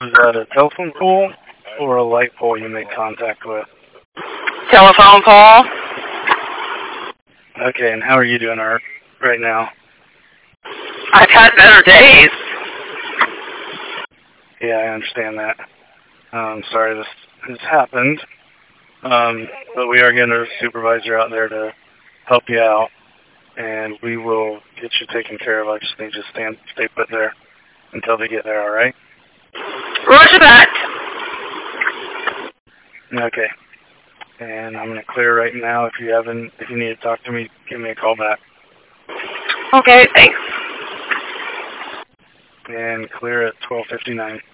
Was that a telephone pole or a light pole you made contact with? Telephone pole. Okay, and how are you doing right now? I've had better days. Yeah, I understand that. Sorry this has happened. But we are getting a supervisor out there to help you out, and we will get you taken care of. I just need you to stay put there until they get there, alright? Roger that. Okay. And I'm going to clear right now. If you need to talk to me, give me a call back. Okay, thanks. And clear at 12:59.